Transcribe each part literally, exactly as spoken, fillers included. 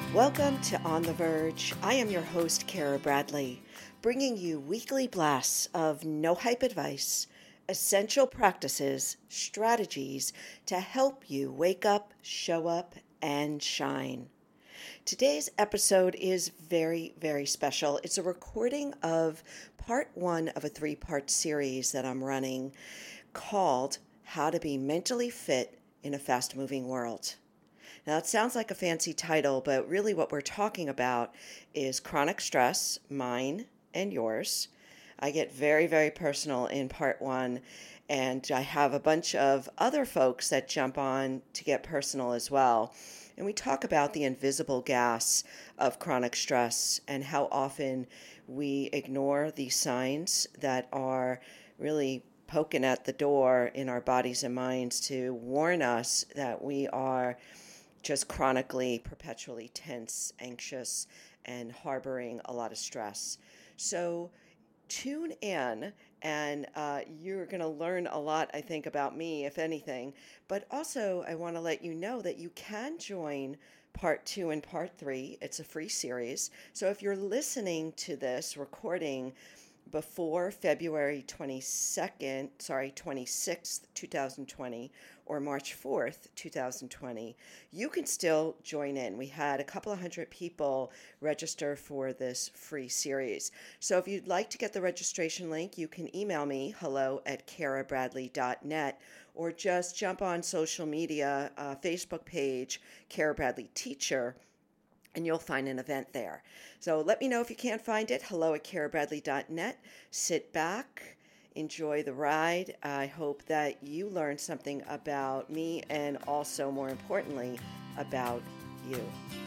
Welcome to On the Verge. I am your host, Kara Bradley, bringing you weekly blasts of no hype advice, essential practices, strategies to help you wake up, show up, and shine. Today's episode is very, very special. It's a recording of part one of a three part series that I'm running called How to Be Mentally Fit in a Fast Moving World. Now, it sounds like a fancy title, but really what we're talking about is chronic stress, mine and yours. I get very, very personal in part one, and I have a bunch of other folks that jump on to get personal as well. And we talk about the invisible gas of chronic stress and how often we ignore these signs that are really poking at the door in our bodies and minds to warn us that we are just chronically, perpetually tense, anxious, and harboring a lot of stress. So tune in, and uh, you're going to learn a lot, I think, about me, if anything. But also, I want to let you know that you can join part two and part three. It's a free series. So if you're listening to this recording before February twenty-second, sorry, twenty-sixth, twenty twenty, or March fourth, twenty twenty, you can still join in. We had a couple of hundred people register for this free series. So if you'd like to get the registration link, you can email me, hello at kara bradley dot net, or just jump on social media, uh, Facebook page, Kara Bradley Teacher, and you'll find an event there. So let me know if you can't find it. Hello at kara bradley dot net. Sit back, enjoy the ride. I hope that you learn something about me and also, more importantly, about you.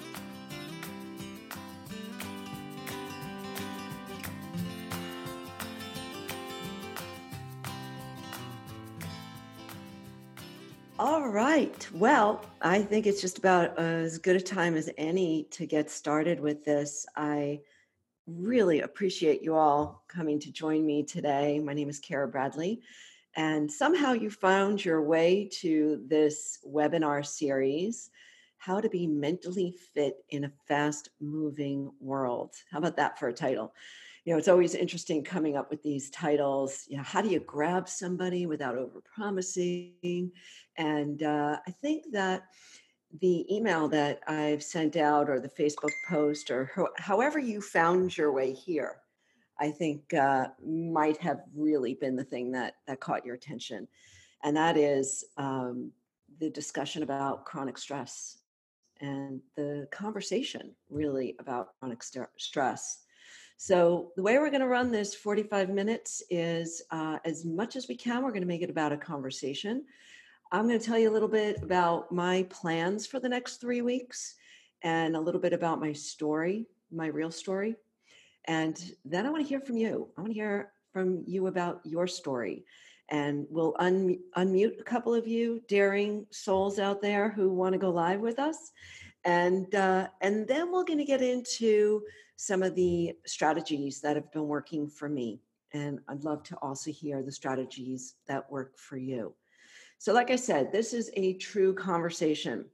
All right. Well, I think it's just about as good a time as any to get started with this. I really appreciate you all coming to join me today. My name is Kara Bradley, and somehow you found your way to this webinar series, How to Be Mentally Fit in a Fast-Moving World. How about that for a title? You know, it's always interesting coming up with these titles. You know, how do you grab somebody without overpromising? And uh, I think that the email that I've sent out, or the Facebook post, or ho- however you found your way here, I think uh, might have really been the thing that that caught your attention, and that is um, the discussion about chronic stress and the conversation really about chronic st- stress. So the way we're going to run this forty-five minutes is, uh, as much as we can, we're going to make it about a conversation. I'm going to tell you a little bit about my plans for the next three weeks and a little bit about my story, my real story. And then I want to hear from you. I want to hear from you about your story. And we'll un- unmute a couple of you daring souls out there who want to go live with us. And, uh, and then we're going to get into some of the strategies that have been working for me. And I'd love to also hear the strategies that work for you. So like I said, this is a true conversation.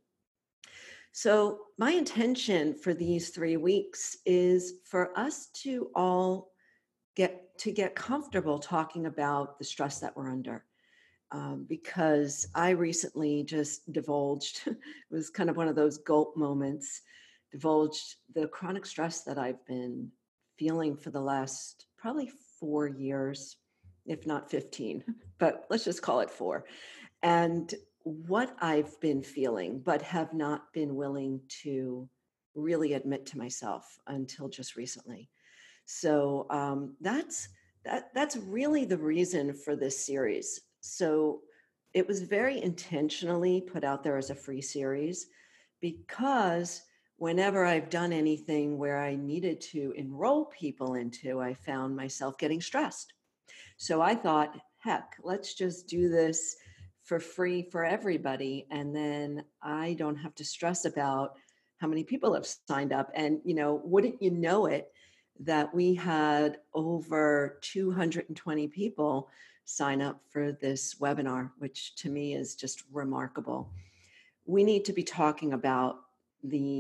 So my intention for these three weeks is for us to all get to get comfortable talking about the stress that we're under. Um, because I recently just divulged, it was kind of one of those gulp moments, divulged the chronic stress that I've been feeling for the last probably four years, if not fifteen, but let's just call it four. And what I've been feeling, but have not been willing to really admit to myself until just recently. So um, that's that. That's really the reason for this series. So it was very intentionally put out there as a free series because whenever I've done anything where I needed to enroll people into, I found myself getting stressed. So I thought, heck, let's just do this for free for everybody. And then I don't have to stress about how many people have signed up. And, you know, wouldn't you know it, that we had over two hundred twenty people sign up for this webinar, which to me is just remarkable. We need to be talking about the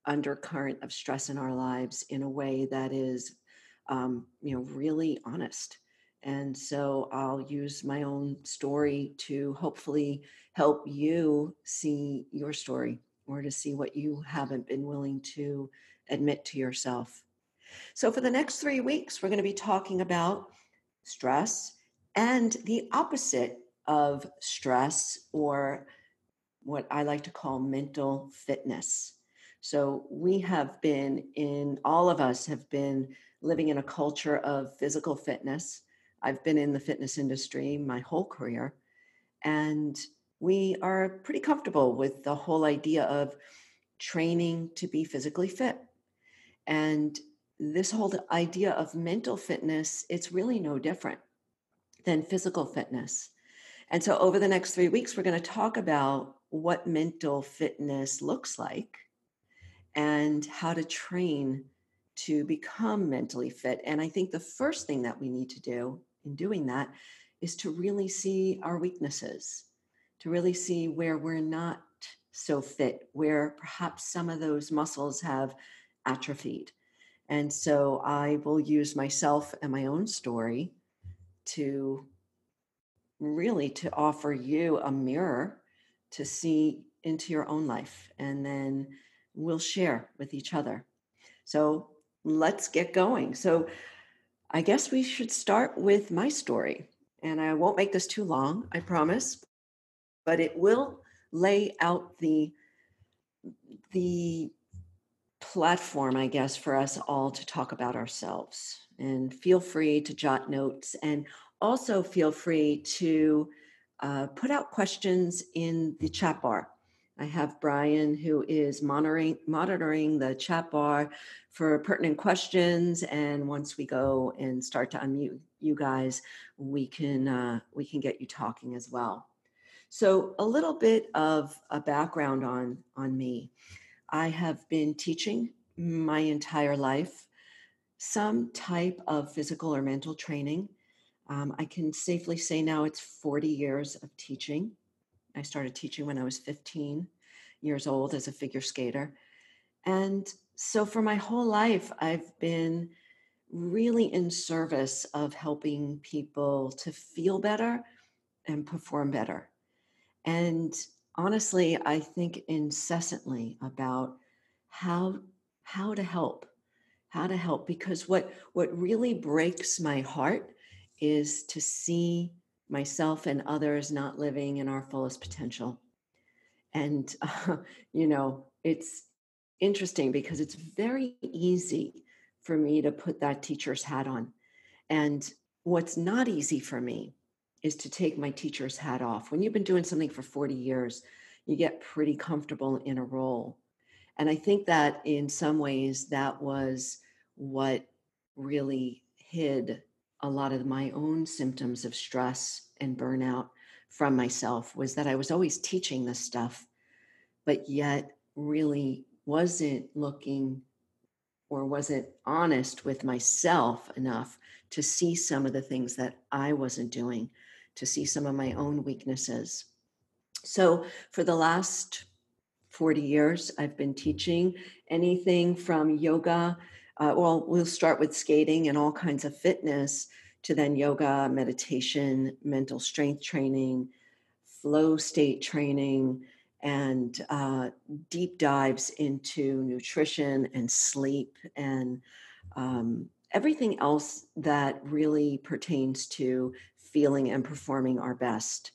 undercurrent of stress in our lives in a way that is, um, you know, really honest. And so I'll use my own story to hopefully help you see your story or to see what you haven't been willing to admit to yourself. So, for the next three weeks, we're going to be talking about stress and the opposite of stress, or what I like to call mental fitness. So, we have been in, all of us have been living in a culture of physical fitness. I've been in the fitness industry my whole career, and we are pretty comfortable with the whole idea of training to be physically fit. And this whole idea of mental fitness, it's really no different than physical fitness. And so over the next three weeks, we're going to talk about what mental fitness looks like and how to train to become mentally fit. And I think the first thing that we need to do in doing that is to really see our weaknesses, to really see where we're not so fit, where perhaps some of those muscles have atrophied. And so I will use myself and my own story to really to offer you a mirror to see into your own life, and then we'll share with each other. So let's get going. So I guess we should start with my story, and I won't make this too long, I promise, but it will lay out the the platform, I guess, for us all to talk about ourselves. And feel free to jot notes, and also feel free to uh, put out questions in the chat bar. I have Brian, who is monitoring monitoring the chat bar for pertinent questions. And once we go and start to unmute you guys, we can uh, we can get you talking as well. So a little bit of a background on on me. I have been teaching my entire life some type of physical or mental training. Um, I can safely say now it's forty years of teaching. I started teaching when I was fifteen years old as a figure skater. And so for my whole life, I've been really in service of helping people to feel better and perform better. And honestly, I think incessantly about how how to help, how to help, because what what really breaks my heart is to see myself and others not living in our fullest potential. And uh, you know, it's interesting because it's very easy for me to put that teacher's hat on. And what's not easy for me is to take my teacher's hat off. When you've been doing something for forty years, you get pretty comfortable in a role. And I think that in some ways, that was what really hid a lot of my own symptoms of stress and burnout from myself, was that I was always teaching this stuff, but yet really wasn't looking or wasn't honest with myself enough to see some of the things that I wasn't doing, to see some of my own weaknesses. So for the last forty years, I've been teaching anything from yoga. Uh, well, we'll start with skating and all kinds of fitness, to then yoga, meditation, mental strength training, flow state training, and uh, deep dives into nutrition and sleep and um, everything else that really pertains to feeling and performing our best.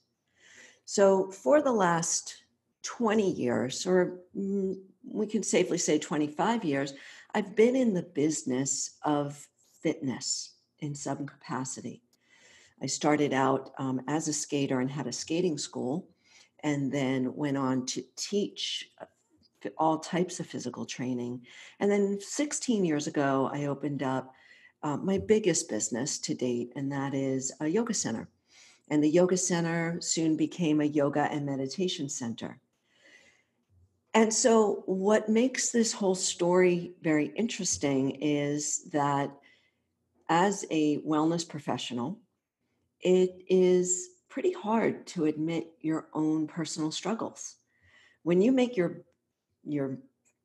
So, for the last twenty years, or mm, we can safely say twenty-five years, I've been in the business of fitness in some capacity. I started out um, as a skater and had a skating school, and then went on to teach uh, all types of physical training. And then sixteen years ago, I opened up uh, my biggest business to date, and that is a yoga center. And the yoga center soon became a yoga and meditation center. And so, what makes this whole story very interesting is that as a wellness professional, it is pretty hard to admit your own personal struggles. When you make your your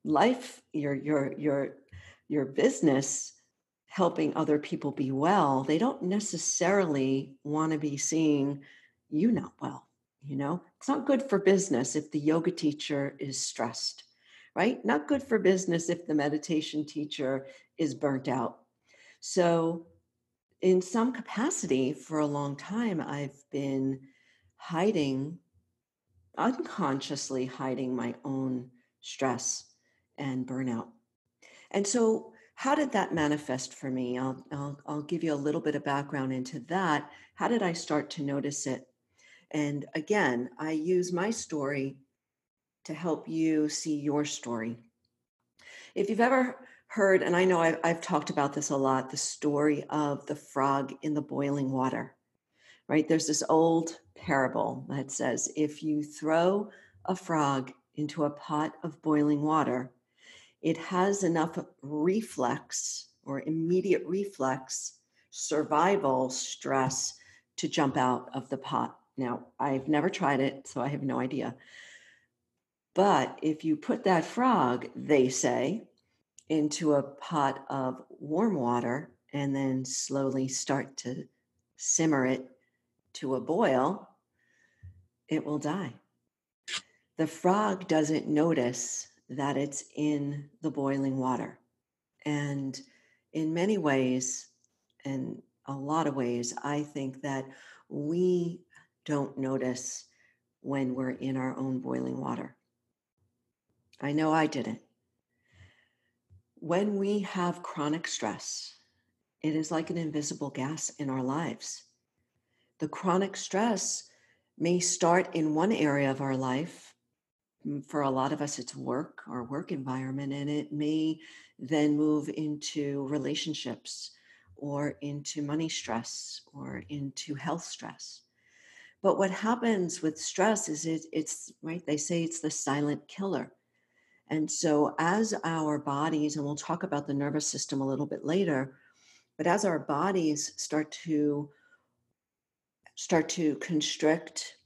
life, your your your your business helping other people be well, they don't necessarily want to be seeing you not well. You know, it's not good for business if the yoga teacher is stressed, right? Not good for business if the meditation teacher is burnt out. So, in some capacity, for a long time, I've been hiding, unconsciously hiding my own stress and burnout. And so, how did that manifest for me? I'll, I'll, I'll give you a little bit of background into that. How did I start to notice it? And again, I use my story to help you see your story. If you've ever heard, and I know I've, I've talked about this a lot, the story of the frog in the boiling water, right? There's this old parable that says if you throw a frog into a pot of boiling water, it has enough reflex or immediate reflex survival stress to jump out of the pot. Now, I've never tried it, so I have no idea. But if you put that frog, they say, into a pot of warm water and then slowly start to simmer it to a boil, it will die. The frog doesn't notice that it's in the boiling water. And in many ways, and a lot of ways, I think that we don't notice when we're in our own boiling water. I know I didn't. When we have chronic stress, it is like an invisible gas in our lives. The chronic stress may start in one area of our life. For a lot of us, it's work, our work environment, and it may then move into relationships or into money stress or into health stress. But what happens with stress is it, it's, right, they say it's the silent killer. And so as our bodies, and we'll talk about the nervous system a little bit later, but as our bodies start to start to constrict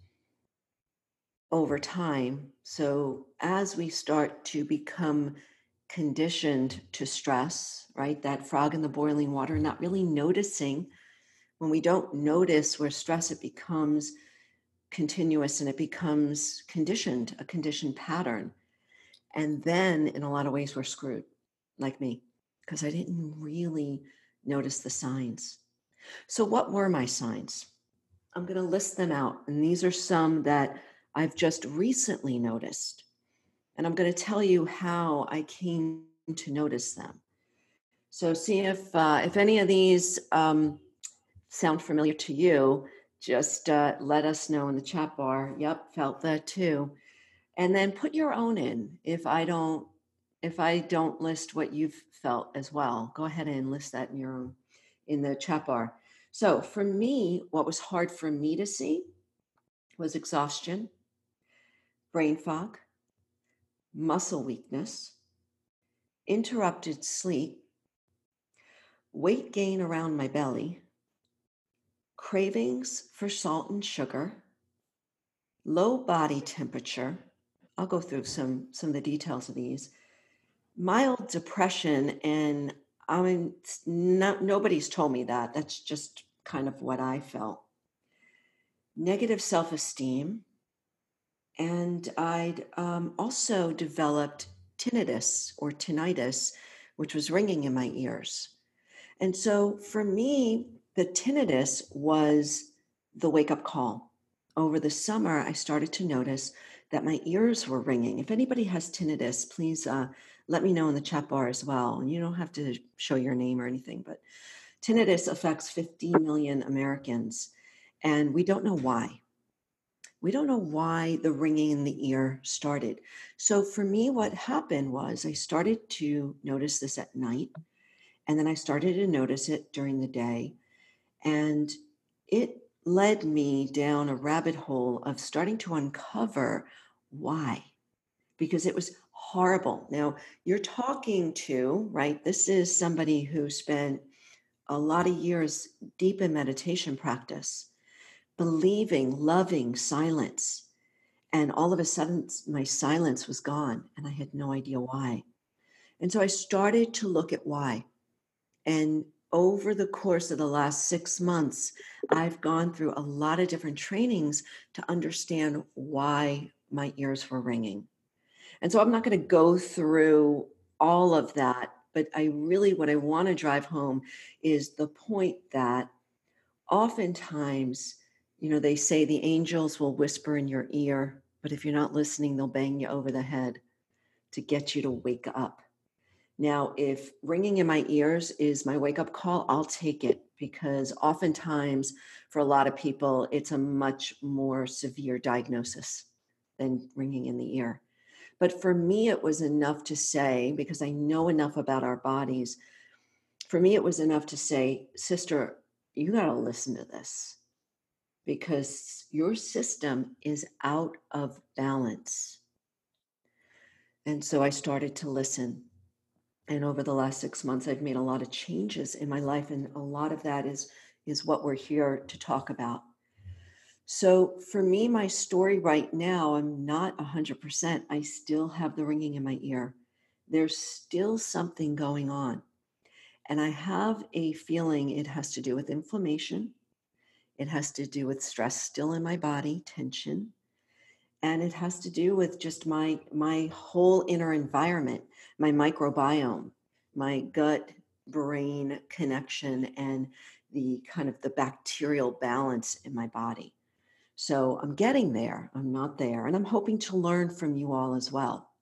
over time, so as we start to become conditioned to stress, right, that frog in the boiling water, not really noticing, when we don't notice where stress, it becomes continuous and it becomes conditioned, a conditioned pattern. And then in a lot of ways, we're screwed, like me, because I didn't really notice the signs. So what were my signs? I'm going to list them out. And these are some that I've just recently noticed. And I'm going to tell you how I came to notice them. So see if uh, if any of these um, sound familiar to you, just uh, let us know in the chat bar. Yep, felt that too. And then put your own in. If I don't, if I don't list what you've felt as well, go ahead and list that in your own, in the chat bar. So for me, what was hard for me to see was exhaustion, brain fog, muscle weakness, interrupted sleep, weight gain around my belly, cravings for salt and sugar, low body temperature. I'll go through some, some of the details of these. Mild depression, and I mean, not, nobody's told me that. That's just kind of what I felt. Negative self-esteem. And I'd um, also developed tinnitus or tinnitus, which was ringing in my ears. And so for me, the tinnitus was the wake-up call. Over the summer, I started to notice that my ears were ringing. If anybody has tinnitus, please uh, let me know in the chat bar as well. And you don't have to show your name or anything, but tinnitus affects fifty million Americans, and we don't know why. We don't know why the ringing in the ear started. So for me, what happened was I started to notice this at night, and then I started to notice it during the day, and it led me down a rabbit hole of starting to uncover why, because it was horrible. Now, you're talking to, right, this is somebody who spent a lot of years deep in meditation practice, believing, loving silence. And all of a sudden, my silence was gone, and I had no idea why. And so I started to look at why. And over the course of the last six months, I've gone through a lot of different trainings to understand why my ears were ringing. And so I'm not going to go through all of that, but I really, what I want to drive home is the point that oftentimes, you know, they say the angels will whisper in your ear, but if you're not listening, they'll bang you over the head to get you to wake up. Now, if ringing in my ears is my wake up call, I'll take it because oftentimes for a lot of people, it's a much more severe diagnosis than ringing in the ear. But for me, it was enough to say, because I know enough about our bodies, for me, it was enough to say, sister, you got to listen to this because your system is out of balance. And so I started to listen. And over the last six months, I've made a lot of changes in my life. And a lot of that is, is what we're here to talk about. So for me, my story right now, I'm not one hundred percent. I still have the ringing in my ear. There's still something going on. And I have a feeling it has to do with inflammation. It has to do with stress still in my body, tension. And it has to do with just my my whole inner environment, my microbiome, my gut brain connection, and the kind of the bacterial balance in my body. So I'm getting there. I'm not there. And I'm hoping to learn from you all as well.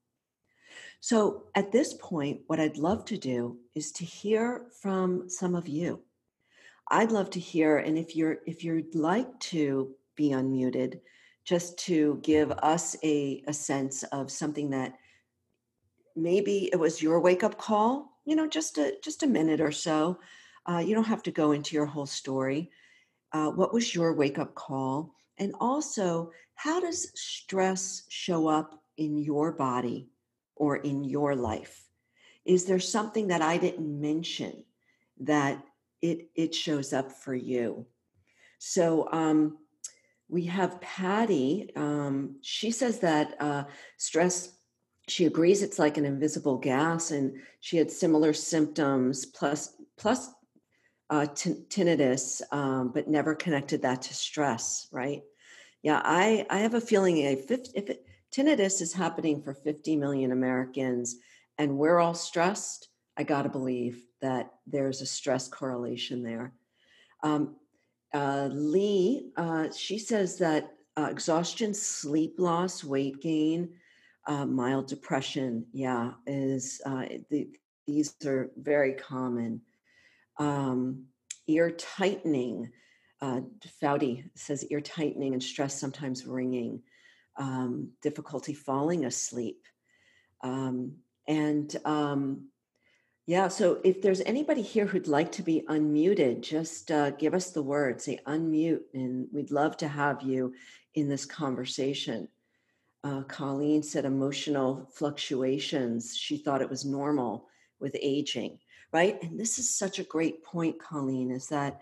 So at this point, what I'd love to do is to hear from some of you. I'd love to hear, and if you're if you'd like to be unmuted, just to give us a, a sense of something that maybe it was your wake-up call, you know, just a just a minute or so. Uh, you don't have to go into your whole story. Uh, what was your wake-up call? And also, how does stress show up in your body or in your life? Is there something that I didn't mention that it it shows up for you? So um, we have Patty. Um, she says that uh, stress. She agrees it's like an invisible gas, and she had similar symptoms plus plus uh, t- tinnitus, um, but never connected that to stress. Right? Yeah, I I have a feeling if if it, tinnitus is happening for fifty million Americans, and we're all stressed, I got to believe that there's a stress correlation there. Um, uh, Lee, uh, she says that uh, exhaustion, sleep loss, weight gain, uh, mild depression, yeah, is uh, the, these are very common. Um, ear tightening, uh, Foudy says ear tightening and stress sometimes ringing, um, difficulty falling asleep. Um, and um, yeah, so if there's anybody here who'd like to be unmuted, just uh, give us the word, say unmute, and we'd love to have you in this conversation. Uh, Colleen said emotional fluctuations. She thought it was normal with aging, right? And this is such a great point, Colleen, is that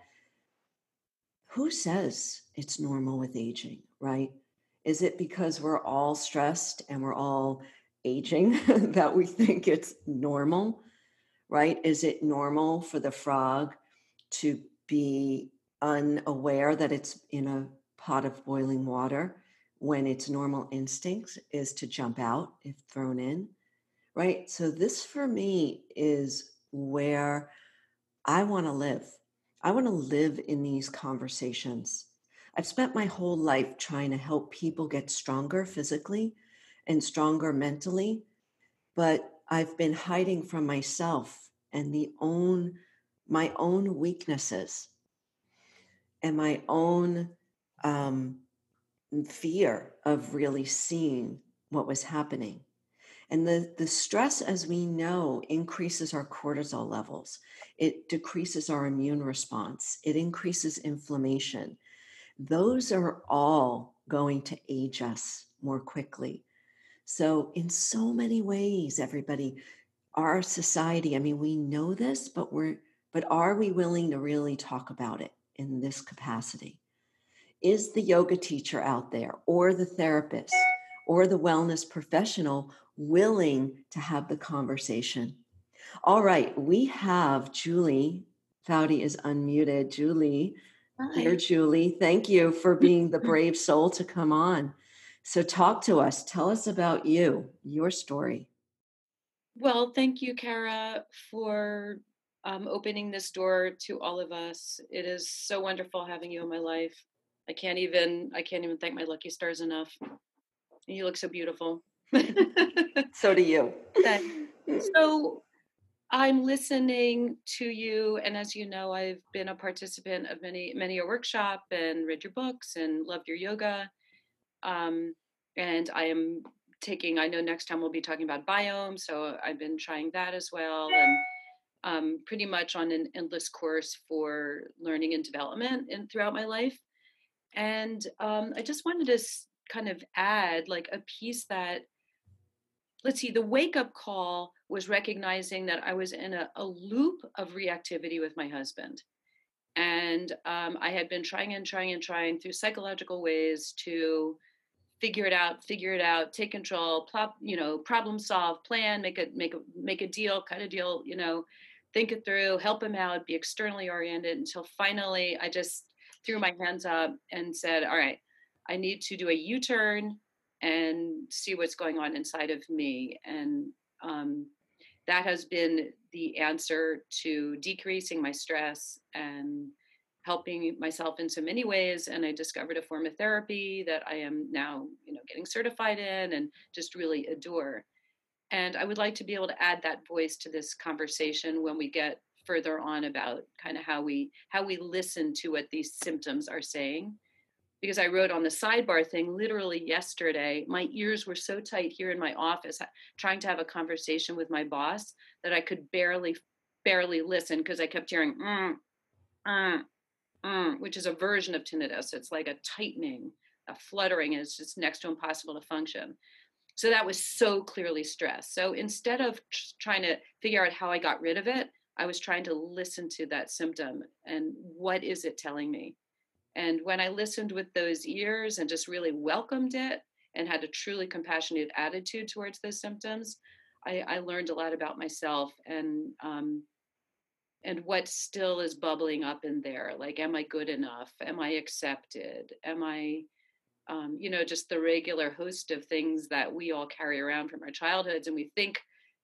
who says it's normal with aging, right? Is it because we're all stressed and we're all aging that we think it's normal? Right? Is it normal for the frog to be unaware that it's in a pot of boiling water when its normal instinct is to jump out if thrown in? Right? So, this for me is where I want to live. I want to live in these conversations. I've spent my whole life trying to help people get stronger physically and stronger mentally, but I've been hiding from myself and the own my own weaknesses and my own um, fear of really seeing what was happening. And the, the stress, as we know, increases our cortisol levels. It decreases our immune response. It increases inflammation. Those are all going to age us more quickly. So, in so many ways, everybody, our society, I mean, we know this, but we're, but are we willing to really talk about it in this capacity? Is the yoga teacher out there or the therapist or the wellness professional willing to have the conversation? All right, we have Julie. Foudy is unmuted. Julie, dear Hi. Julie, thank you for being the brave soul to come on. So, talk to us. Tell us about you, your story. Well, thank you, Kara, for um, opening this door to all of us. It is so wonderful having you in my life. I can't even I can't even thank my lucky stars enough. You look so beautiful. So do you. Thanks. So I'm listening to you, and as you know, I've been a participant of many many your workshop and read your books and loved your yoga. Um, and I am taking, I know next time we'll be talking about biome. So I've been trying that as well. And um, pretty much on an endless course for learning and development in, throughout my life. And um, I just wanted to s- kind of add like a piece that, let's see, the wake up call was recognizing that I was in a, a loop of reactivity with my husband. And um, I had been trying and trying and trying through psychological ways to figure it out, figure it out, take control, plop, you know, problem solve, plan, make a make a make a deal, cut a deal, you know, think it through, help him out, be externally oriented until finally I just threw my hands up and said, all right, I need to do a U-turn and see what's going on inside of me. And um, that has been the answer to decreasing my stress and helping myself in so many ways. And I discovered a form of therapy that I am now, you know, getting certified in and just really adore. And I would like to be able to add that voice to this conversation when we get further on about kind of how we how we listen to what these symptoms are saying. Because I wrote on the sidebar thing literally yesterday, my ears were so tight here in my office trying to have a conversation with my boss that I could barely barely listen because I kept hearing mm, mm, mm, which is a version of tinnitus. It's like a tightening, a fluttering, and it's just next to impossible to function. So that was so clearly stress. So instead of tr- trying to figure out how I got rid of it, I was trying to listen to that symptom and what is it telling me? And when I listened with those ears and just really welcomed it and had a truly compassionate attitude towards those symptoms, I, I learned a lot about myself and um, and what still is bubbling up in there. Like, am I good enough? Am I accepted? Am I, um, you know, just the regular host of things that we all carry around from our childhoods, and we think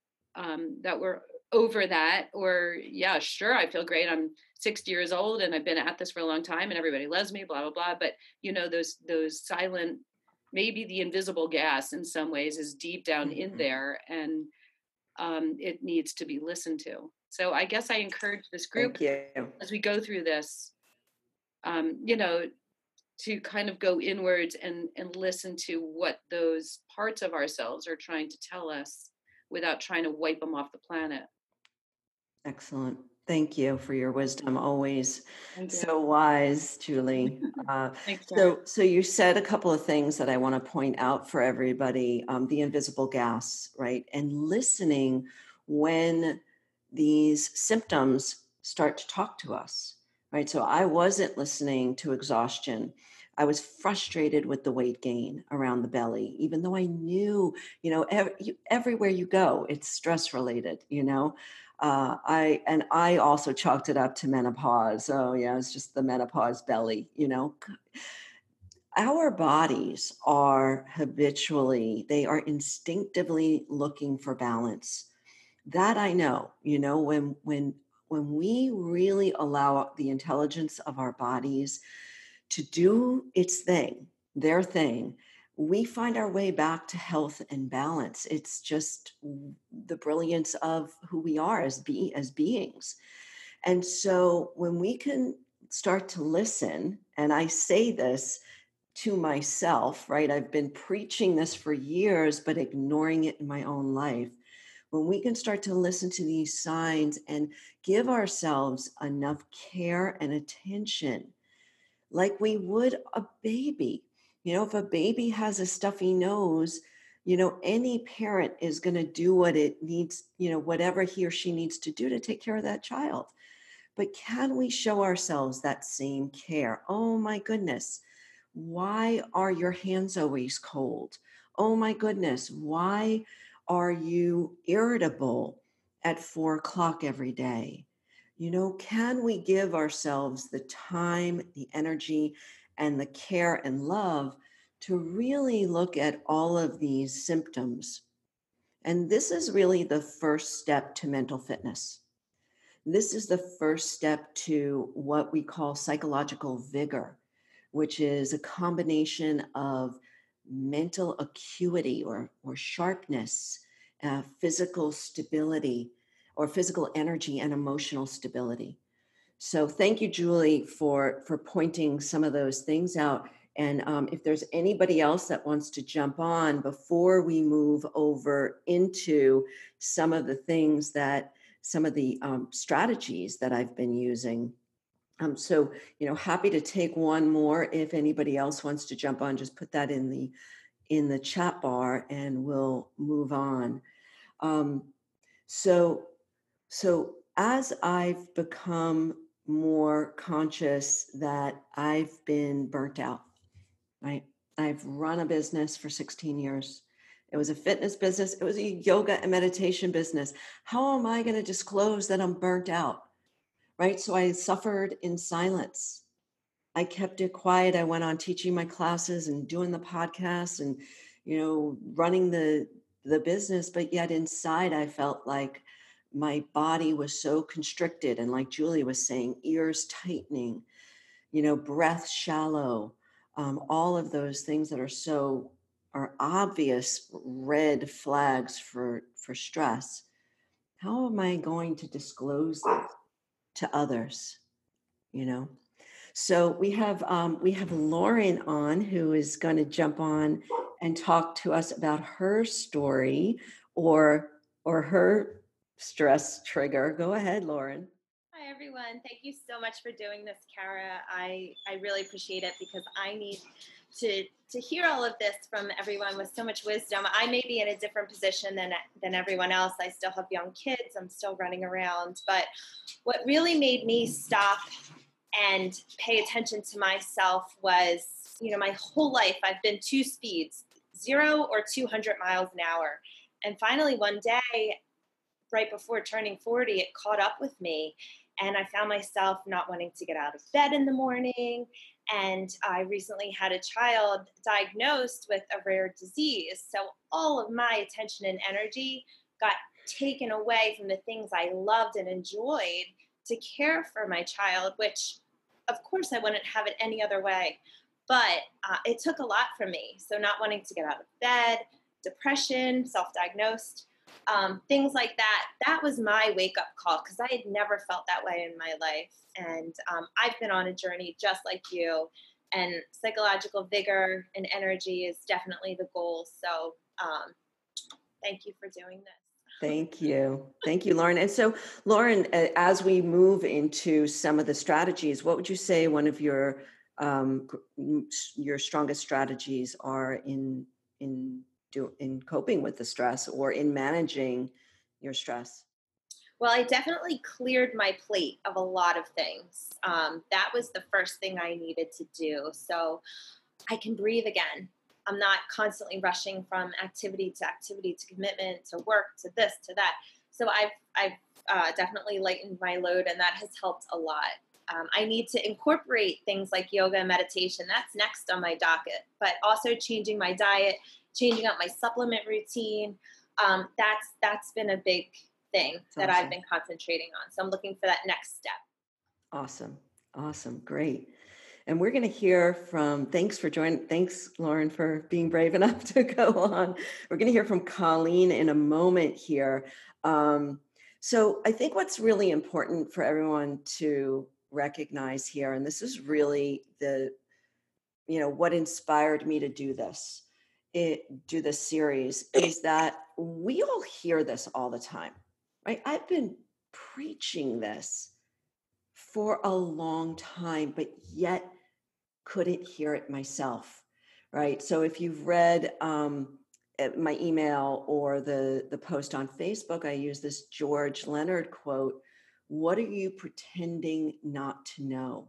um, that we're over that, or yeah, sure, I feel great, I'm sixty years old and I've been at this for a long time and everybody loves me, blah blah blah. But you know, those those silent, maybe the invisible gas in some ways is deep down in Mhm. there, and um, it needs to be listened to. So I guess I encourage this group Thank you. as we go through this, um, you know, to kind of go inwards and and listen to what those parts of ourselves are trying to tell us without trying to wipe them off the planet. Excellent. Thank you for your wisdom. Always Thank you. so wise, Julie. Uh, Thanks, Sarah. so, so you said a couple of things that I want to point out for everybody. Um, the invisible gas, right? And listening when these symptoms start to talk to us, right? So I wasn't listening to exhaustion. I was frustrated with the weight gain around the belly, even though I knew, you know, ev- you, everywhere you go, it's stress related, you know. Uh, I and I also chalked it up to menopause. Oh yeah, it's just the menopause belly, you know. Our bodies are habitually, they are instinctively looking for balance. That I know, you know, when when when we really allow the intelligence of our bodies to do its thing, their thing, we find our way back to health and balance. It's just the brilliance of who we are as be as beings. And so when we can start to listen, and I say this to myself, right? I've been preaching this for years, but ignoring it in my own life. When we can start to listen to these signs and give ourselves enough care and attention like we would a baby. You know, if a baby has a stuffy nose, you know, any parent is going to do what it needs, you know, whatever he or she needs to do to take care of that child. But can we show ourselves that same care? Oh my goodness, why are your hands always cold? Oh my goodness, why are you irritable at four o'clock every day? You know, can we give ourselves the time, the energy, and the care and love to really look at all of these symptoms? And this is really the first step to mental fitness. This is the first step to what we call psychological vigor, which is a combination of mental acuity or, or sharpness, uh, physical stability, or physical energy and emotional stability. So thank you, Julie, for for pointing some of those things out. And um, if there's anybody else that wants to jump on before we move over into some of the things that some of the um, strategies that I've been using. Um, so, you know, happy to take one more. If anybody else wants to jump on, just put that in the in the chat bar and we'll move on. Um, so, so as I've become more conscious that I've been burnt out, right? I've run a business for sixteen years. It was a fitness business. It was a yoga and meditation business. How am I going to disclose that I'm burnt out? Right. So I suffered in silence. I kept it quiet. I went on teaching my classes and doing the podcast and, you know, running the the business. But yet inside, I felt like my body was so constricted. And like Julie was saying, ears tightening, you know, breath shallow, um, all of those things that are so are obvious red flags for for stress. How am I going to disclose this to others? You know, so we have um, we have Lauren on who is going to jump on and talk to us about her story or or her stress trigger. Go ahead, Lauren. Hi, everyone. Thank you so much for doing this, Kara. I, I really appreciate it because I need to to hear all of this from everyone with so much wisdom. I may be in a different position than than everyone else. I still have young kids. I'm still running around. But what really made me stop and pay attention to myself was, you know, my whole life I've been two speeds, zero or two hundred miles an hour. And finally, one day, right before turning forty, it caught up with me. And I found myself not wanting to get out of bed in the morning. And I recently had a child diagnosed with a rare disease. So all of my attention and energy got taken away from the things I loved and enjoyed to care for my child, which of course I wouldn't have it any other way. But uh, it took a lot from me. So not wanting to get out of bed, depression, self-diagnosed, um, things like that. That was my wake-up call because I had never felt that way in my life. And um, I've been on a journey just like you. And psychological vigor and energy is definitely the goal. So um, thank you for doing this. Thank you. Thank you, Lauren. And so, Lauren, uh, as we move into some of the strategies, what would you say one of your um, your strongest strategies are in in do, in coping with the stress or in managing your stress? Well, I definitely cleared my plate of a lot of things. Um, that was the first thing I needed to do. So I can breathe again. I'm not constantly rushing from activity to activity to commitment to work to this to that. So I've I've uh, definitely lightened my load, and that has helped a lot. Um, I need to incorporate things like yoga and meditation. That's next on my docket. But also changing my diet, changing up my supplement routine. Um, that's that's been a big thing That's that awesome. I've been concentrating on. So I'm looking for that next step. Awesome. Awesome. Great. And we're going to hear from, thanks for joining. Thanks, Lauren, for being brave enough to go on. We're going to hear from Colleen in a moment here. Um, so I think what's really important for everyone to recognize here, and this is really the, you know, what inspired me to do this, it, do this series, is that we all hear this all the time, right? I've been preaching this for a long time, but yet couldn't hear it myself, right? So if you've read um, my email or the, the post on Facebook, I use this George Leonard quote, "What are you pretending not to know?"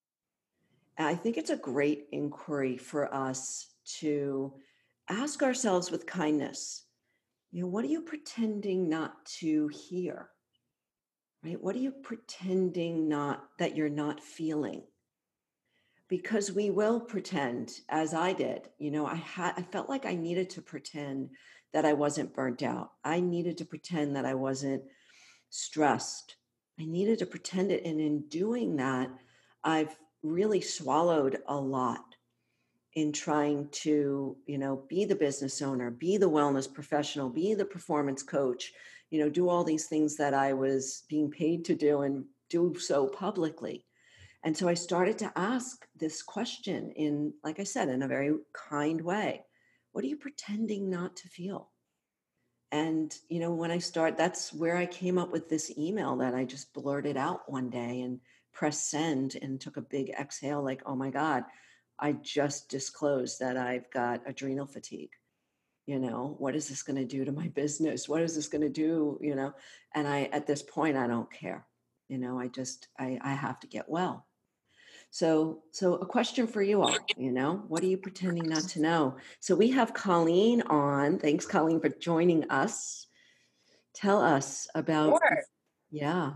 And I think it's a great inquiry for us to ask ourselves with kindness, You know, what are you pretending not to hear? Right? What are you pretending not that you're not feeling? Because we will pretend, as I did. You know, I had I felt like I needed to pretend that I wasn't burnt out. I needed to pretend that I wasn't stressed. I needed to pretend it. And in doing that, I've really swallowed a lot in trying to, you know, be the business owner, be the wellness professional, be the performance coach, you know, do all these things that I was being paid to do and do so publicly. And so I started to ask this question in, like I said, in a very kind way. What are you pretending not to feel? And, you know, when I start, that's where I came up with this email that I just blurted out one day and pressed send and took a big exhale, like, oh my God, I just disclosed that I've got adrenal fatigue. You know, what is this going to do to my business? What is this going to do? You know, and I, at this point, I don't care. You know, I just, I, I have to get well. So, so a question for you all, you know, what are you pretending not to know? So we have Colleen on. Thanks, Colleen, for joining us. Tell us about, Sure. yeah.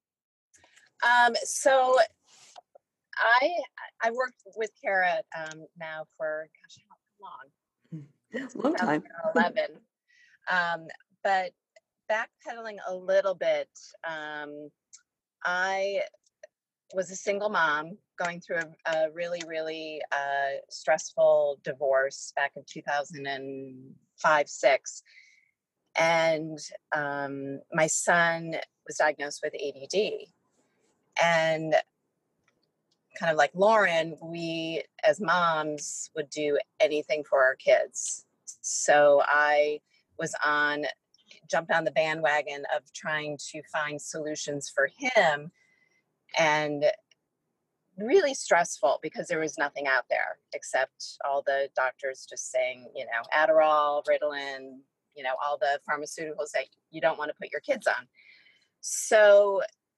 Um, so I I worked with Kara um, now for gosh, how long? Since Long time. twenty eleven. um, but backpedaling a little bit, um, I was a single mom going through a, a really, really uh, stressful divorce back in two thousand five, six. And um, my son was diagnosed with A D D. And kind of like Lauren, we as moms would do anything for our kids. So I was on, jumped on the bandwagon of trying to find solutions for him, and really stressful because there was nothing out there except all the doctors just saying, you know, Adderall, Ritalin, you know, all the pharmaceuticals that you don't want to put your kids on. So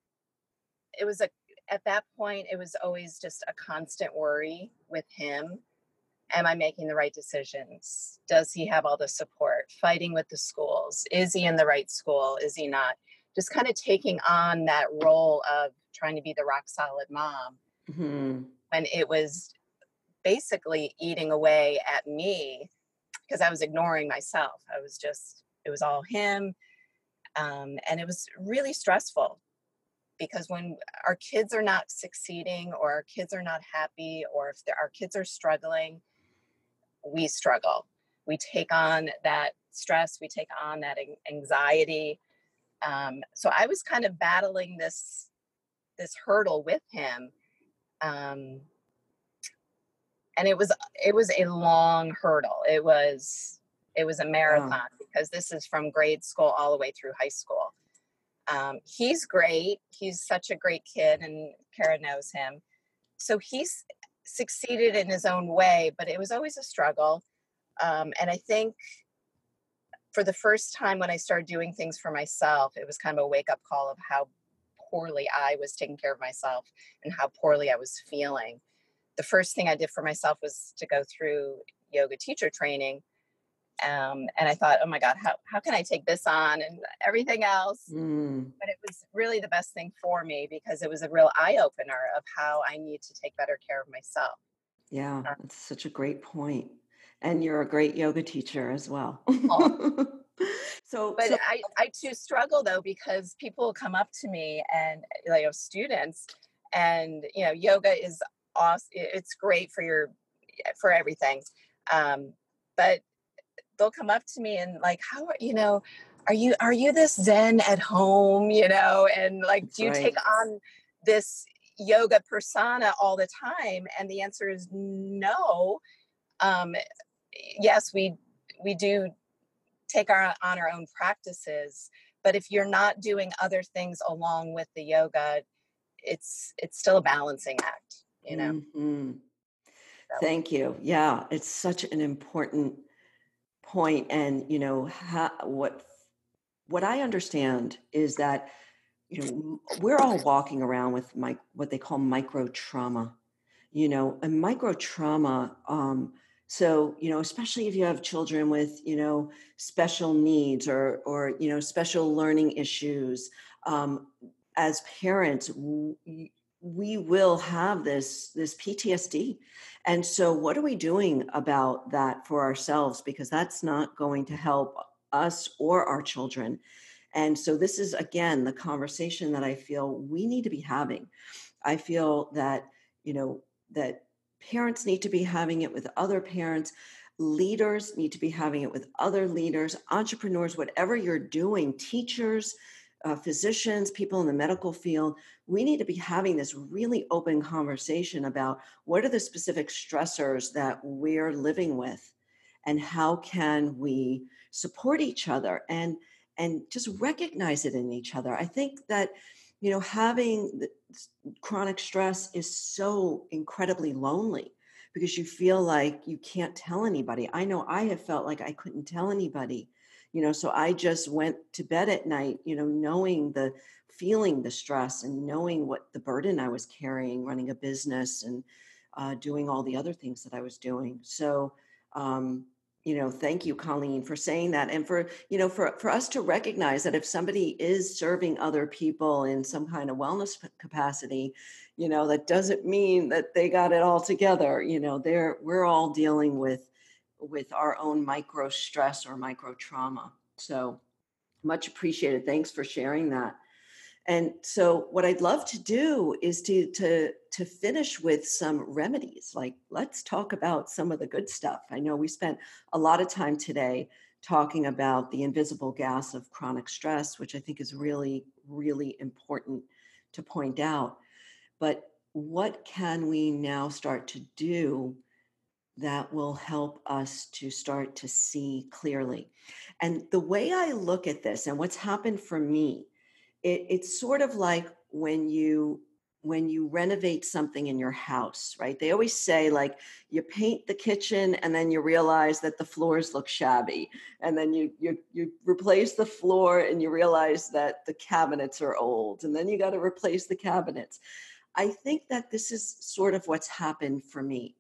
it was a, at that point, it was always just a constant worry with him. Am I making the right decisions? Does he have all the support? Fighting with the schools. Is he in the right school? Is he not? Just kind of taking on that role of trying to be the rock solid mom. Mm-hmm. When it was basically eating away at me because I was ignoring myself. I was just, it was all him. Um, and it was really stressful because when our kids are not succeeding or our kids are not happy, or if our kids are struggling, we struggle. We take on that stress. We take on that anxiety. Um, so I was kind of battling this, this hurdle with him. Um, and it was, it was a long hurdle. It was, it was a marathon. Wow. Because this is from grade school all the way through high school. Um, he's great. He's such a great kid, and Kara knows him. So he's succeeded in his own way, but it was always a struggle. Um, and I think for the first time when I started doing things for myself, it was kind of a wake-up call of how poorly I was taking care of myself and how poorly I was feeling. The first thing I did for myself was to go through yoga teacher training. Um, and I thought, oh my God, how, how can I take this on and everything else? Mm. But it was really the best thing for me because it was a real eye opener of how I need to take better care of myself. Yeah, um, that's such a great point. And you're a great yoga teacher as well. Oh. so, but so- I, I too struggle though, because people come up to me and, you know, students, and, you know, yoga is awesome. It's great for your, for everything. Um, but they'll come up to me and like, how are, you know, are you, are you this Zen at home, you know, and like, That's do you right. take on this yoga persona all the time? And the answer is no. Um, yes, we, we do take our, on our own practices, but if you're not doing other things along with the yoga, it's, it's still a balancing act, you know? Mm-hmm. So. Thank you. Yeah. It's such an important point. And, you know, how, what, what I understand is that, you know, we're all walking around with my, what they call micro trauma, you know, and micro trauma um, So, you know, especially if you have children with, you know, special needs or, or, you know, special learning issues, um, as parents, w- we will have this, this P T S D. And so what are we doing about that for ourselves? Because that's not going to help us or our children. And so this is, again, the conversation that I feel we need to be having. I feel that, you know, that parents need to be having it with other parents, leaders need to be having it with other leaders, entrepreneurs, whatever you're doing, teachers, uh, physicians, people in the medical field. We need to be having this really open conversation about what are the specific stressors that we're living with and how can we support each other and and just recognize it in each other. I think that, you know, having the chronic stress is so incredibly lonely because you feel like you can't tell anybody. I know I have felt like I couldn't tell anybody, you know, so I just went to bed at night, you know, knowing the feeling the stress and knowing what the burden I was carrying, running a business and uh, doing all the other things that I was doing. So, um, you know, thank you, Colleen, for saying that. And for, you know, for, for us to recognize that if somebody is serving other people in some kind of wellness capacity, you know, that doesn't mean that they got it all together. You know, they're, we're all dealing with, with our own micro stress or micro trauma. So much appreciated. Thanks for sharing that. And so what I'd love to do is to to to finish with some remedies. Like, let's talk about some of the good stuff. I know we spent a lot of time today talking about the invisible gas of chronic stress, which I think is really, really important to point out. But what can we now start to do that will help us to start to see clearly? And the way I look at this and what's happened for me, it, it's sort of like when you when you renovate something in your house, right? They always say, like, you paint the kitchen and then you realize that the floors look shabby, and then you you you replace the floor and you realize that the cabinets are old, and then you got to replace the cabinets. I think that this is sort of what's happened for me.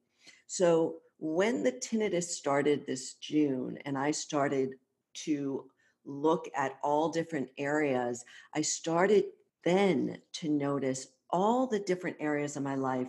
So when the tinnitus started this June and I started to look at all different areas, I started then to notice all the different areas of my life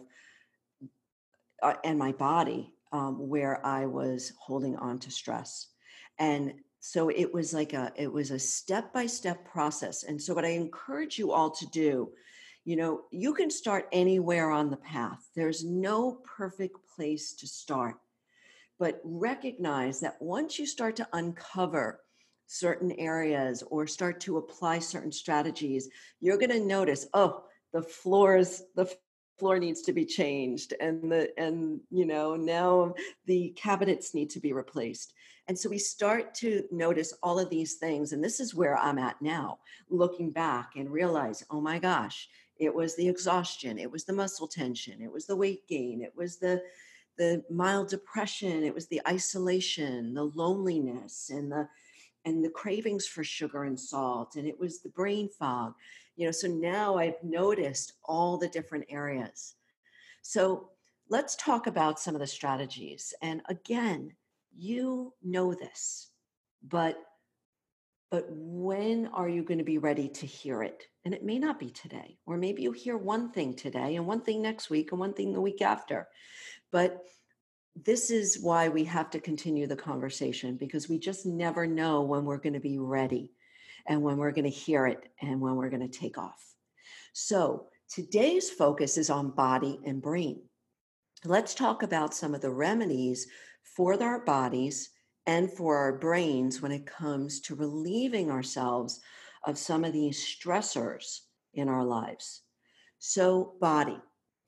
uh, and my body um, where I was holding on to stress. And so it was like a, it was a step-by-step process. And so what I encourage you all to do, you know, you can start anywhere on the path. There's no perfect place to start, but recognize that once you start to uncover certain areas or start to apply certain strategies, you're going to notice, oh, the floors, the floor needs to be changed, and the and you know now the cabinets need to be replaced. And so we start to notice all of these things, and this is where I'm at now, looking back and realize, oh my gosh, it was the exhaustion, it was the muscle tension, it was the weight gain, it was the the mild depression, it was the isolation, the loneliness, and the and the cravings for sugar and salt, and it was the brain fog. You know, so now I've noticed all the different areas. So let's talk about some of the strategies. And again, you know this, but but when are you going to be ready to hear it? And it may not be today, or maybe you hear one thing today and one thing next week and one thing the week after. But this is why we have to continue the conversation, because we just never know when we're going to be ready and when we're going to hear it and when we're going to take off. So today's focus is on body and brain. Let's talk about some of the remedies for our bodies and for our brains when it comes to relieving ourselves of some of these stressors in our lives. So, body.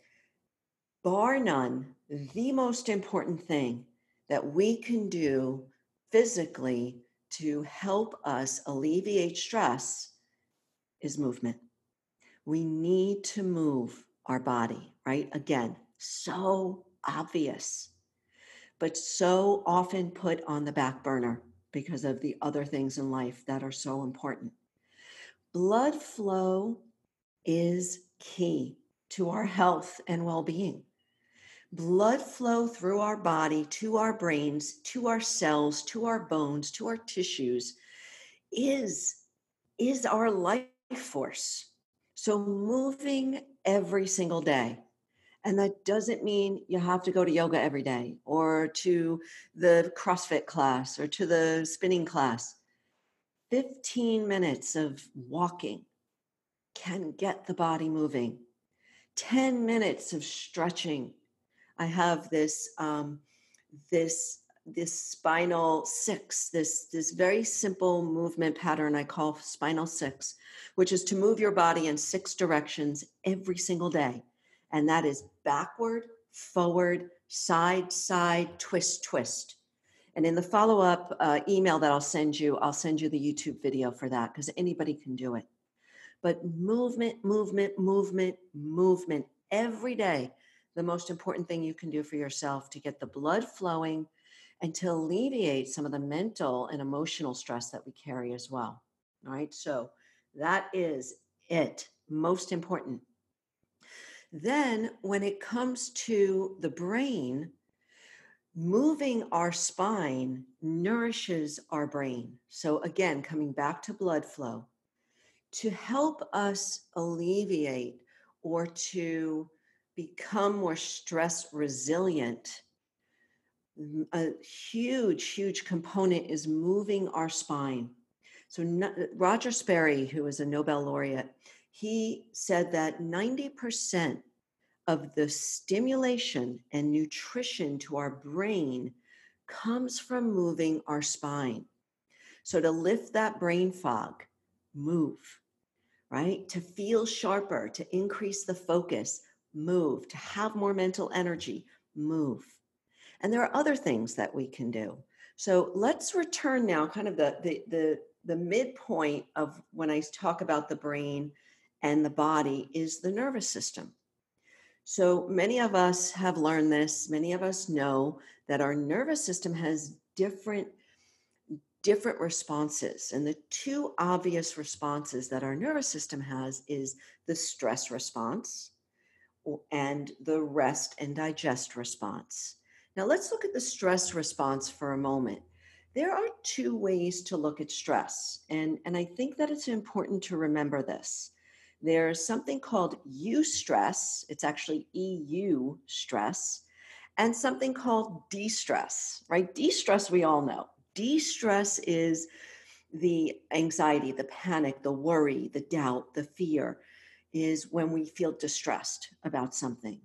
Bar none, the most important thing that we can do physically to help us alleviate stress is movement. We need to move our body, right? Again, so obvious, but so often put on the back burner because of the other things in life that are so important. Blood flow is key to our health and well-being. Blood flow through our body to our brains, to our cells, to our bones, to our tissues is, is our life force. So moving every single day. And that doesn't mean you have to go to yoga every day or to the CrossFit class or to the spinning class. fifteen minutes of walking can get the body moving. ten minutes of stretching. I have this, um, this, this spinal six, this, this very simple movement pattern I call spinal six, which is to move your body in six directions every single day. And that is backward, forward, side, side, twist, twist. And in the follow-up uh, email that I'll send you, I'll send you the YouTube video for that because anybody can do it. But movement, movement, movement, movement every day. The most important thing you can do for yourself to get the blood flowing and to alleviate some of the mental and emotional stress that we carry as well. All right. So that is it. Most important. Then when it comes to the brain, moving our spine nourishes our brain. So again, coming back to blood flow, to help us alleviate or to become more stress resilient, a huge, huge component is moving our spine. So no, Roger Sperry, who is a Nobel laureate, he said that ninety percent of the stimulation and nutrition to our brain comes from moving our spine. So to lift that brain fog, move, right? To feel sharper, to increase the focus, move. To have more mental energy, move. And there are other things that we can do. So let's return now, kind of the, the, the, the midpoint of when I talk about the brain and the body is the nervous system. So many of us have learned this. Many of us know that our nervous system has different, different responses. And the two obvious responses that our nervous system has is the stress response and the rest and digest response. Now let's look at the stress response for a moment. There are two ways to look at stress. And, and I think that it's important to remember this. There's something called eustress. It's actually E U stress, and something called de-stress, right? De-stress, we all know. De-stress is the anxiety, the panic, the worry, the doubt, the fear, is when we feel distressed about something.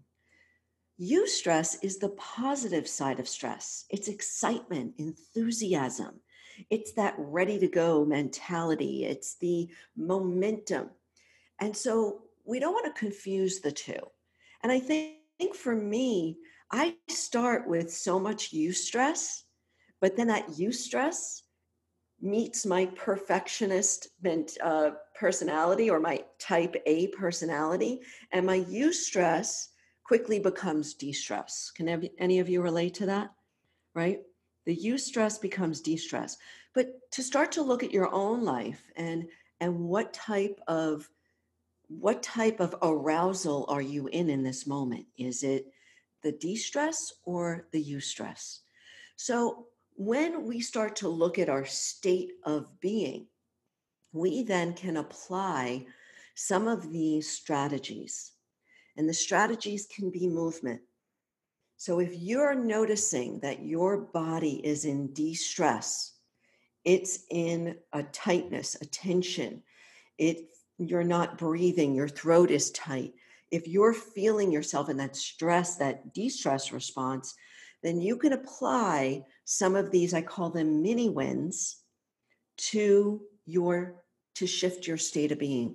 Eustress is the positive side of stress. It's excitement, enthusiasm. It's that ready to go mentality. It's the momentum. And so we don't want to confuse the two. And I think, think for me, I start with so much eustress, but then that eustress meets my perfectionist uh, personality or my type A personality, and my eustress quickly becomes de-stress. Can any of you relate to that? Right? The eustress becomes de-stress. But to start to look at your own life and and what type of what type of arousal are you in in this moment? Is it the de-stress or the eustress? So when we start to look at our state of being, we then can apply some of these strategies. And the strategies can be movement. So if you're noticing that your body is in de-stress, it's in a tightness, a tension, it, you're not breathing, your throat is tight. If you're feeling yourself in that stress, that de-stress response, then you can apply some of these, I call them mini wins, to your, to shift your state of being.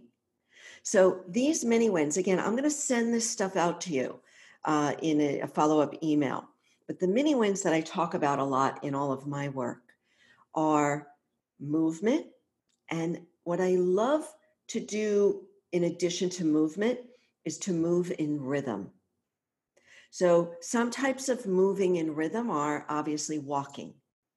So these mini wins, again, I'm going to send this stuff out to you uh, in a, a follow-up email. But the mini wins that I talk about a lot in all of my work are movement. And what I love to do in addition to movement is to move in rhythm. So some types of moving in rhythm are obviously walking,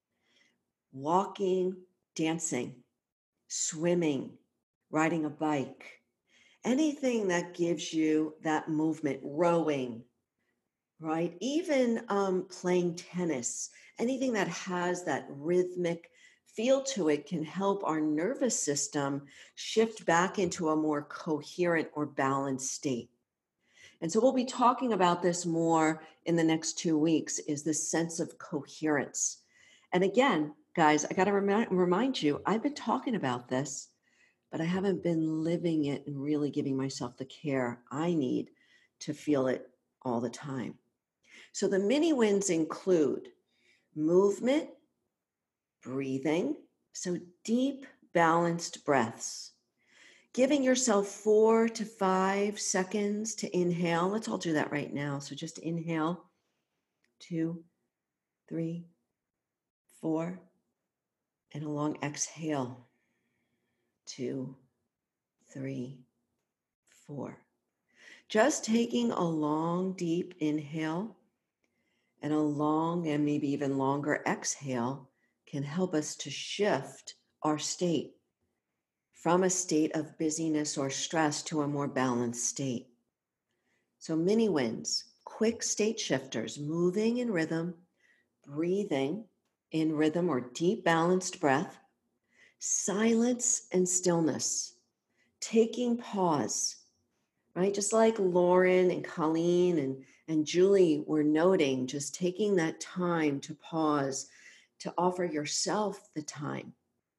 walking, dancing, swimming, riding a bike, anything that gives you that movement, rowing, right? Even um, playing tennis, anything that has that rhythmic feel to it can help our nervous system shift back into a more coherent or balanced state. And so we'll be talking about this more in the next two weeks is this sense of coherence. And again, guys, I got to remi- remind you, I've been talking about this, but I haven't been living it and really giving myself the care I need to feel it all the time. So the mini wins include movement, breathing, so deep, balanced breaths, giving yourself four to five seconds to inhale. Let's all do that right now. So just inhale, two, three, four, and a long exhale, two, three, four. Just taking a long, deep inhale and a long and maybe even longer exhale can help us to shift our state from a state of busyness or stress to a more balanced state. So mini wins, quick state shifters, moving in rhythm, breathing in rhythm or deep balanced breath, silence and stillness, taking pause, right? Just like Lauren and Colleen and, and Julie were noting, just taking that time to pause, to offer yourself the time.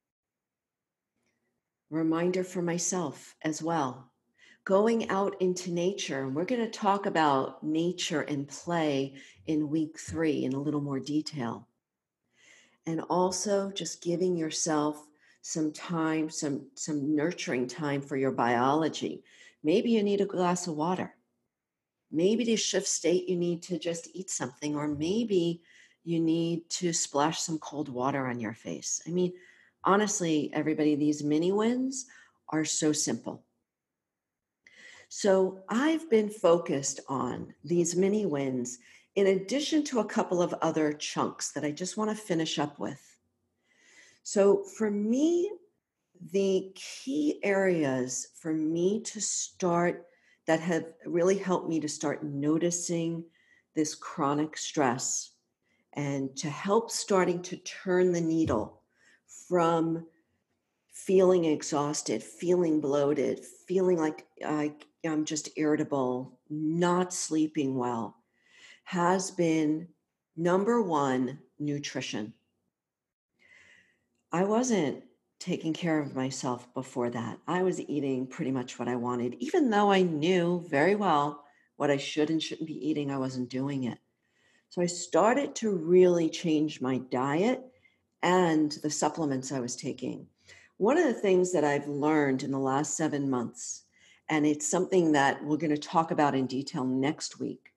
Reminder for myself as well. Going out into nature, and we're going to talk about nature and play in week three in a little more detail. And also just giving yourself some time, some, some nurturing time for your biology. Maybe you need a glass of water. Maybe to shift state, you need to just eat something, or maybe you need to splash some cold water on your face. I mean, honestly, everybody, these mini wins are so simple. So I've been focused on these mini wins in addition to a couple of other chunks that I just want to finish up with. So for me, the key areas for me to start that have really helped me to start noticing this chronic stress and to help starting to turn the needle from feeling exhausted, feeling bloated, feeling like I, I'm just irritable, not sleeping well, has been number one, nutrition. I wasn't taking care of myself before that. I was eating pretty much what I wanted, even though I knew very well what I should and shouldn't be eating, I wasn't doing it. So I started to really change my diet and the supplements I was taking. One of the things that I've learned in the last seven months, and it's something that we're going to talk about in detail next week,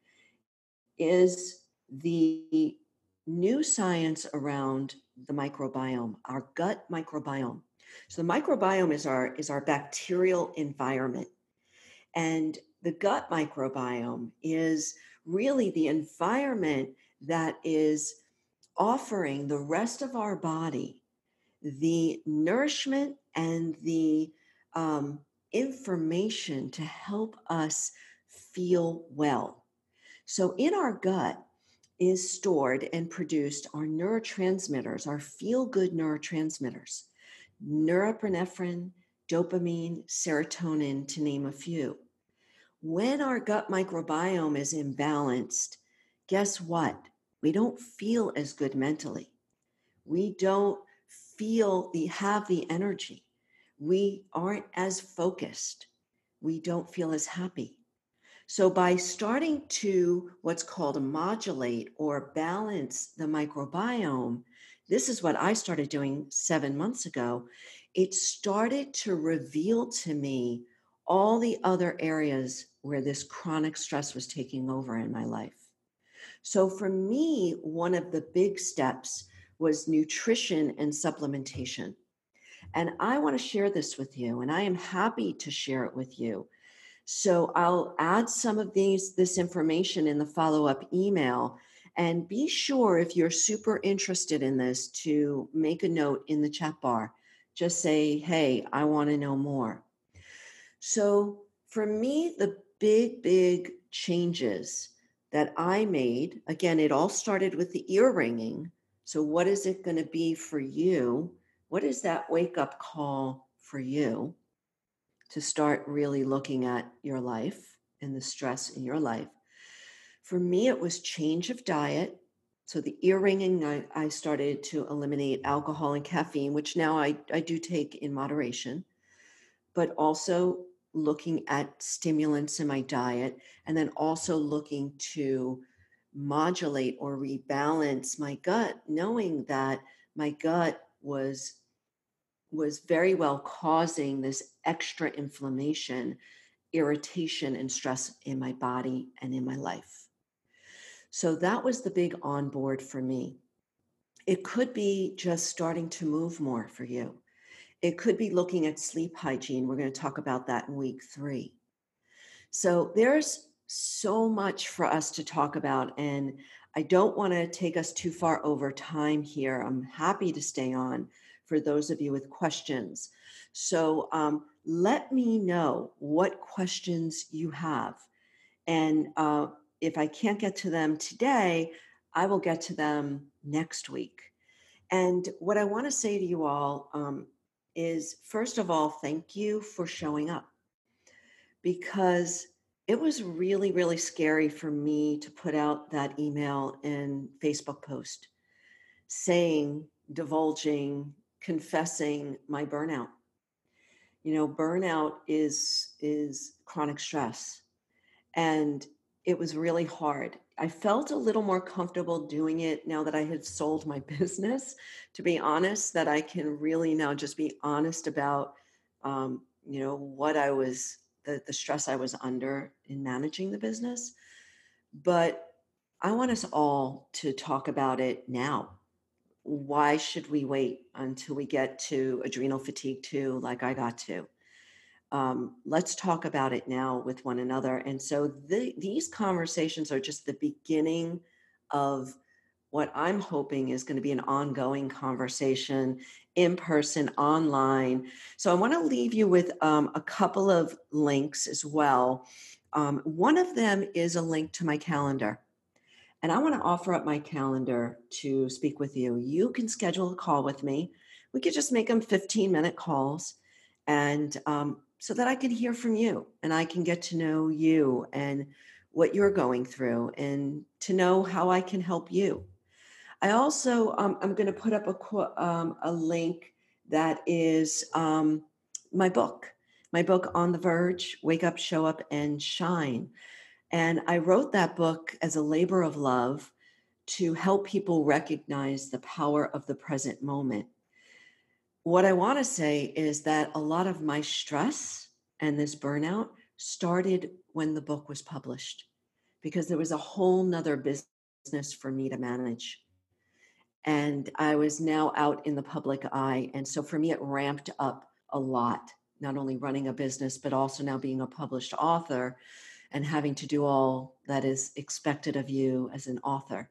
is the new science around the microbiome, our gut microbiome. So the microbiome is our, is our bacterial environment. And the gut microbiome is really the environment that is offering the rest of our body the nourishment and the um, information to help us feel well. So in our gut is stored and produced our neurotransmitters, our feel-good neurotransmitters, norepinephrine, dopamine, serotonin, to name a few. When our gut microbiome is imbalanced, guess what? We don't feel as good mentally. We don't feel the have the energy. We aren't as focused. We don't feel as happy. So by starting to what's called modulate or balance the microbiome, this is what I started doing seven months ago. It started to reveal to me all the other areas where this chronic stress was taking over in my life. So for me, one of the big steps was nutrition and supplementation. And I want to share this with you, and I am happy to share it with you. So I'll add some of these this information in the follow-up email. And be sure, if you're super interested in this, to make a note in the chat bar. Just say, hey, I want to know more. So for me, the big, big changes that I made. Again, it all started with the ear ringing. So, what is it going to be for you? What is that wake up call for you to start really looking at your life and the stress in your life? For me, it was change of diet. So the ear ringing, I, I started to eliminate alcohol and caffeine, which now I, I do take in moderation, but also looking at stimulants in my diet, and then also looking to modulate or rebalance my gut, knowing that my gut was was very well causing this extra inflammation, irritation, and stress in my body and in my life. So that was the big onboard for me. It could be just starting to move more for you. It could be looking at sleep hygiene. We're going to talk about that in week three. So there's so much for us to talk about, and I don't want to take us too far over time here. I'm happy to stay on for those of you with questions. So um, let me know what questions you have. And uh, if I can't get to them today, I will get to them next week. And what I want to say to you all um, is, first of all, thank you for showing up, because it was really, really scary for me to put out that email and Facebook post saying, divulging, confessing my burnout. You know, burnout is is chronic stress. And it was really hard. I felt a little more comfortable doing it now that I had sold my business, to be honest, that I can really now just be honest about, um, you know, what I was, the, the stress I was under in managing the business. But I want us all to talk about it now. Why should we wait until we get to adrenal fatigue too, like I got to? Um, let's talk about it now with one another. And so the, these conversations are just the beginning of what I'm hoping is going to be an ongoing conversation in person, online. So I want to leave you with um, a couple of links as well. Um, one of them is a link to my calendar. And I want to offer up my calendar to speak with you. You can schedule a call with me. We could just make them fifteen minute calls. And um, so that I can hear from you and I can get to know you and what you're going through and to know how I can help you. I also, um, I'm going to put up a, qu- um, a link that is um, my book, my book, On the Verge, Wake Up, Show Up, and Shine. And I wrote that book as a labor of love to help people recognize the power of the present moment. What I want to say is that a lot of my stress and this burnout started when the book was published, because there was a whole nother business for me to manage. And I was now out in the public eye. And so for me, it ramped up a lot, not only running a business, but also now being a published author and having to do all that is expected of you as an author.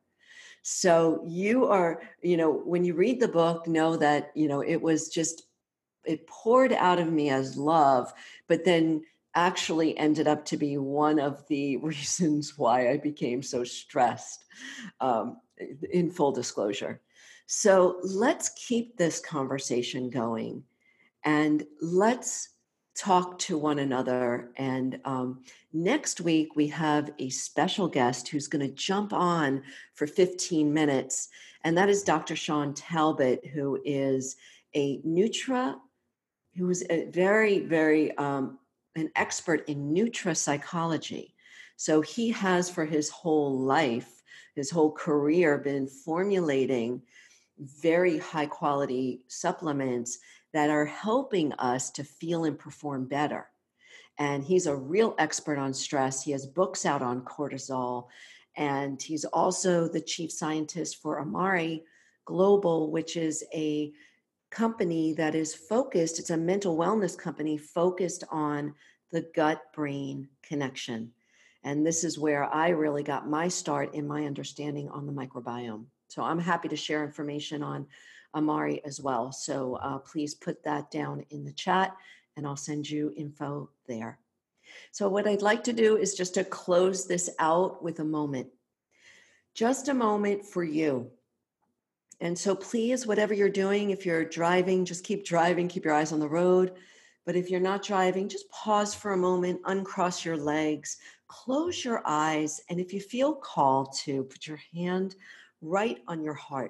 So you are, you know, when you read the book, know that, you know, it was just, it poured out of me as love, but then actually ended up to be one of the reasons why I became so stressed, um, in full disclosure. So let's keep this conversation going and let's talk to one another. And um, next week, we have a special guest who's going to jump on for fifteen minutes. And that is Doctor Sean Talbot, who is a Nutra, who is a very, very um, an expert in nutrapsychology. So he has for his whole life, his whole career, been formulating very high quality supplements that are helping us to feel and perform better. And he's a real expert on stress. He has books out on cortisol. And he's also the chief scientist for Amari Global, which is a company that is focused, it's a mental wellness company focused on the gut-brain connection. And this is where I really got my start in my understanding on the microbiome. So I'm happy to share information on Amari as well. So uh, please put that down in the chat and I'll send you info there. So what I'd like to do is just to close this out with a moment. Just a moment for you. And so please, whatever you're doing, if you're driving, just keep driving, keep your eyes on the road. But if you're not driving, just pause for a moment, uncross your legs, close your eyes. And if you feel called to, put your hand right on your heart.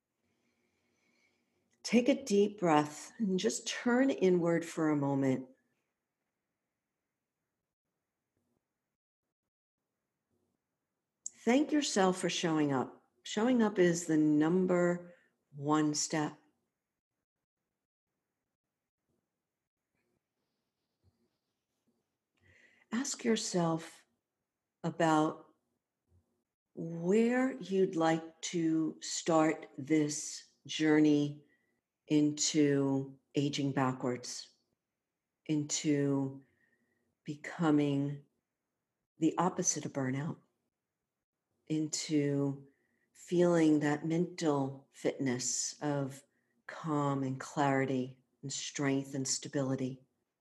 Take a deep breath and just turn inward for a moment. Thank yourself for showing up. Showing up is the number one step. Ask yourself about where you'd like to start this journey into aging backwards, into becoming the opposite of burnout, into feeling that mental fitness of calm and clarity and strength and stability,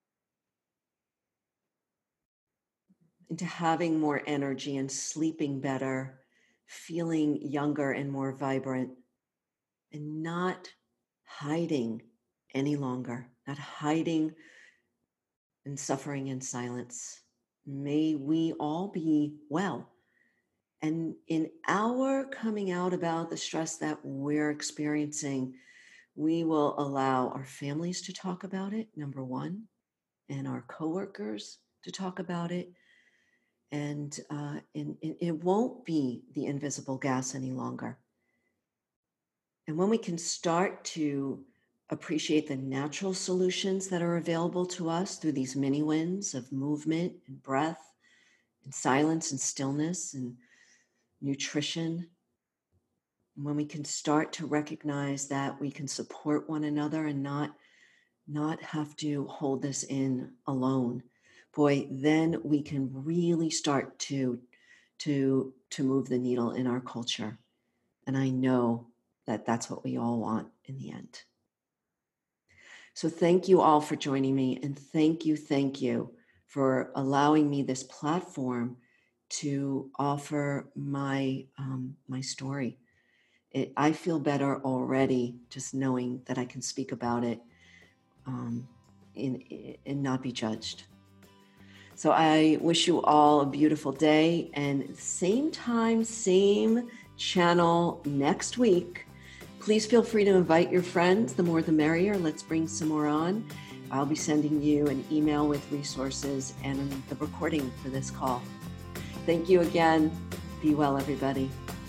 into having more energy and sleeping better, feeling younger and more vibrant, and not hiding any longer, not hiding and suffering in silence. May we all be well. And in our coming out about the stress that we're experiencing, we will allow our families to talk about it, number one, and our coworkers to talk about it. And, uh, and, and it won't be the invisible gas any longer. And when we can start to appreciate the natural solutions that are available to us through these mini wins of movement and breath and silence and stillness and nutrition, and when we can start to recognize that we can support one another and not, not have to hold this in alone, boy, then we can really start to, to, to move the needle in our culture. And I know that that's what we all want in the end. So thank you all for joining me, and thank you, thank you for allowing me this platform to offer my um, my story. It, I feel better already just knowing that I can speak about it um, and, and not be judged. So I wish you all a beautiful day, and same time, same channel next week. Please feel free to invite your friends. The more the merrier. Let's bring some more on. I'll be sending you an email with resources and the recording for this call. Thank you again. Be well, everybody.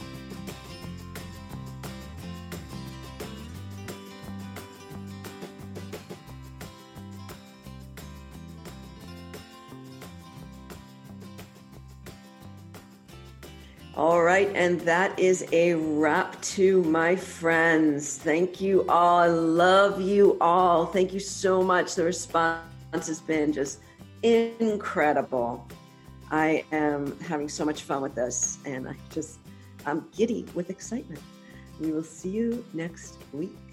All right, and that is a wrap to my friends. Thank you all. I love you all. Thank you so much. The response has been just incredible. I am having so much fun with this, and I just, I'm giddy with excitement. We will see you next week.